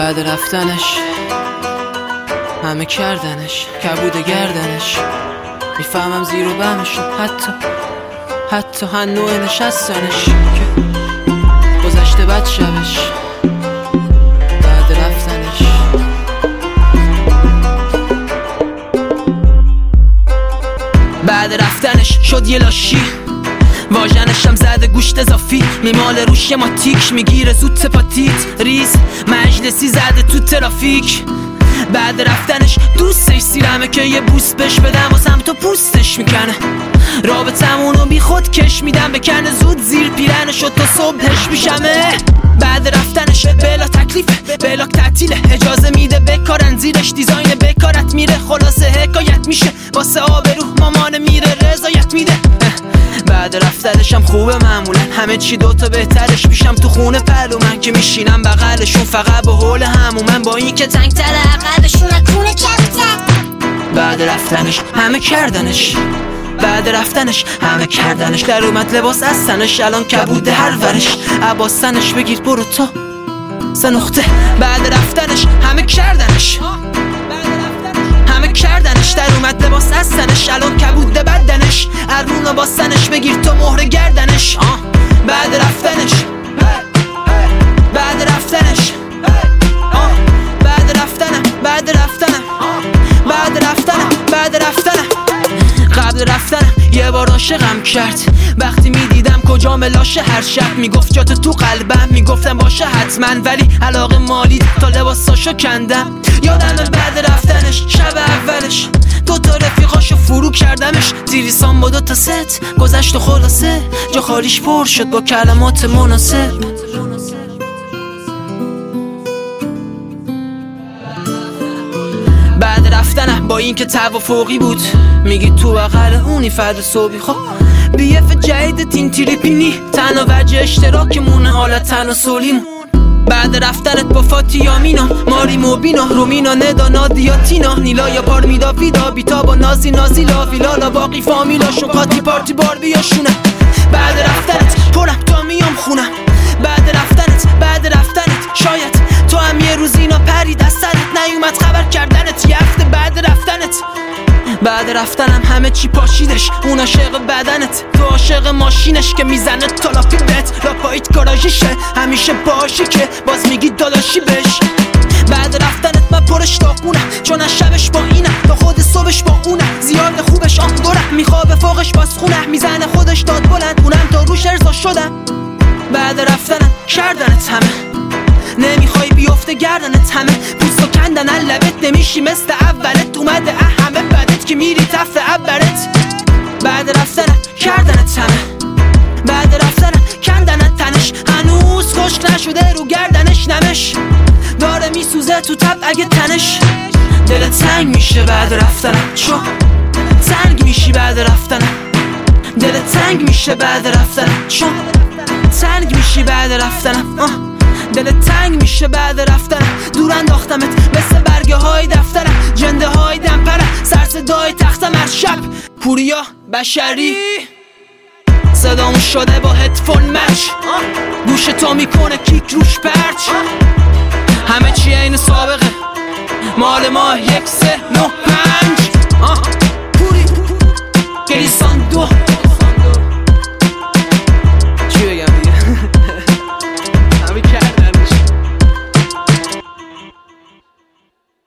بعد رفتنش همه کردنش کبود گردنش. میفهمم زیر و بمشون حتی هنوع نشستنش که گذشته بد شبش بعد رفتنش. بعد رفتنش شد یه لاشی، واژنشم زده گوشت اضافی، میمال روش ما تیک میگیره زود سپاتیت ریز مجلسی زده تو ترافیک. بعد رفتنش دوستش سیرمه که یه بوس بش بدم واسم تو پوستش میکنه. رابطمونو بی خود کش میدم بکنه زود زیر پیرنشو تا صبحش میشمه. بعد رفتنش بلا تکلیفه بلاک تعطیله، اجازه میده بکارن زیرش دیزاین بکارت میره. خلاصه حکایت میشه واسه آبرو مامان میره رضایت میده. بعد رفتنشم خوبه معمولا همه چی دوتا بهترش میشم تو خونه پلو من که میشینم بغلشون فقط به حول همومن با این که تنگ تره عقلشون نکونه کمتر. بعد رفتنش همه کردنش بعد رفتنش همه کردنش در اومد لباس از تنش الان کبوده هر ورش عباستنش بگیر برو تا سه نقطه. بعد رفتنش همه کردنش همه کردنش در اومد لباس از تنش الان کبوده بدنش ارونو باستنش بگیر تو مهر گردنش. بعد رفتنش بعد رفتنش بعد رفتنم بعد رفتنم بعد رفتنم بعد رفتنم. قبل رفتنم یه بار عاشقم کرد وقتی میدیدم کجا ملاشه هر شب میگفت جات تو قلبم میگفتم باشه حتما ولی علاقه مالی تا لباساشو کندم. یادم بعد رفتنش شب اولش دوتا رفیقاشو فرو کردمش زیریسان با دوتا ست گذشت و خلاصه جا خالیش پر شد با کلمات مناسب. بعد رفتنم با این که توافقی بود میگی تو بغل اونی فرد صبحی خب بیف جدید تین تریپینی تنها وجه اشتراکمونه حالت تناسلیمون. بعد رفتنت با فاتیامینا ماری موبینا رومینا ندا نادیا تینا نیلا یا پارمیدا ویدا بیتا با نازی لا ویلالا باقی فامیلا شوقاتی پارتی باربیاشونه. بعد رفتنت پرم تا میام خونم بعد رفتنت شاید تو هم یه روز اینا پرید از سرت نیومد خبر کردنت یه هفته بعد رفتنت. بعد رفتنم همه چی پاشیدش اون عاشق بدنت تو عاشق ماشینش که میزنه تالاپی بت لاپاییت گاراژیشه همیشه باشی که باز میگی داداشی بش. بعد رفتنت من پرش داغونم چون از شبش با اینم تا خود صبحش با اونم زیاد خوبش دورم میخوابه فوقش باز خونه میزنه خودش داد بلند اونم تا روش ارضا شدم. بعد رفتنم کردنت همه نمیخوای بیفته گردنت همه پوستو کندن لبت نمیشی مثل اولت اومده همه بدت که میری تفت عبرت. بعد رفتنم کردنت همه بعد رفتنم کندنت تنش هنوز خشک نشده رو گردنش نمش داره میسوزه تو تب اگه تنش. دلت تنگ میشه بعد رفتنم چون تنگ میشی بعد رفتنم دلت تنگ میشه بعد رفتنم چون تنگ میشی بعد رفتنم دلت تنگ میشه بعد رفتنم دور انداختمت مثل برگه های دفترم جنده های دمپرم سرصدای تختم هر شب پوریا بشری صدامو شده با هدفون مچ گوش تو میکنه کیک روش پرچ همه چی این سابقه مال ما 1 3 9 5